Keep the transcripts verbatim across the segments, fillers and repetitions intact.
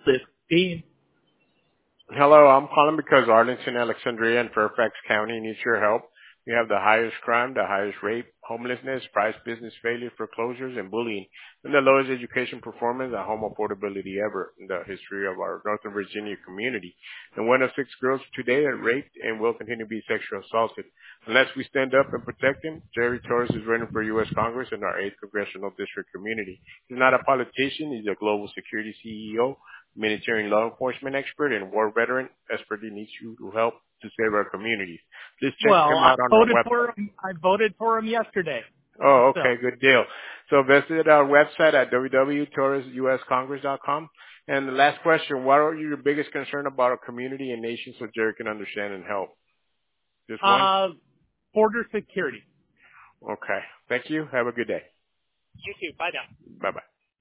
This Dean. Hello, I'm calling because Arlington, Alexandria, and Fairfax County needs your help. We have the highest crime, the highest rape, homelessness, price business failure, foreclosures, and bullying, and the lowest education performance and home affordability ever in the history of our Northern Virginia community. And one of six girls today are raped and will continue to be sexually assaulted. Unless we stand up and protect them, Jerry Torres is running for U S Congress in our eighth Congressional District community. He's not a politician. He's a global security C E O, military and law enforcement expert, and war veteran. Desperately needs you to help to save our communities. Please check Well, him I out on our voted website. for him. I voted for him yesterday. Oh, So, okay, good deal. So visit our website at w w w dot torres u s congress dot com. And the last question, what are your biggest concern about our community and nation so Jerry can understand and help? Just one? uh, border security. Okay. Thank you. Have a good day. You too. Bye now. Bye-bye.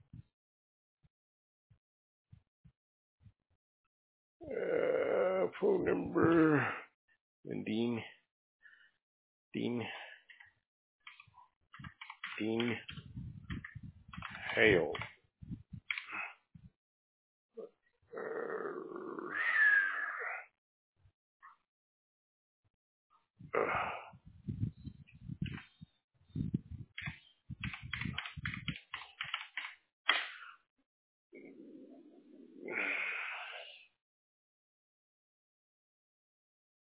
Uh, phone number. And Dean. Dean. Dean Hale.